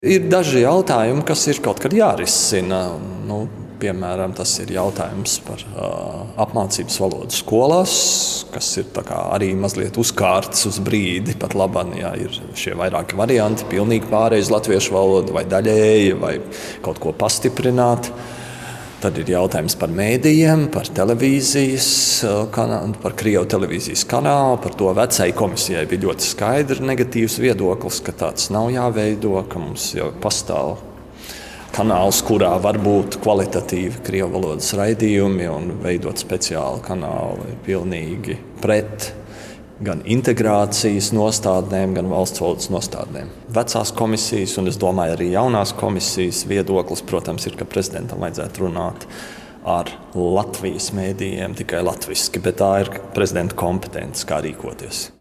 Ir daži jautājumi, kas ir kaut kad jārisina. Piemēram, tas ir jautājums par apmācības valodu skolās, kas ir arī mazliet uzkārts uz brīdi. Pat labāk ir šie vairāki varianti, pilnīgi pārējai uz latviešu valodu, vai daļēji, vai kaut ko pastiprināt. Tad ir jautājums par mēdījiem, par televīzijas kanālu, par Krievu televīzijas kanālu. Par to vecajai komisijai bija ļoti skaidrs negatīvs viedoklis, ka tāds nav jāveido, ka mums jau pastāv kanāls, kurā var būt kvalitatīvi krievu valodas raidījumi, un veidot speciālu kanālu ir pilnīgi pret gan integrācijas nostādnēm, gan valsts valodas nostādnēm. Vecās komisijas, un es domāju arī jaunās komisijas viedoklis, protams, ir, ka prezidentam vajadzētu runāt ar Latvijas mēdījiem tikai latviski, bet tā ir prezidenta kompetence, kā rīkoties.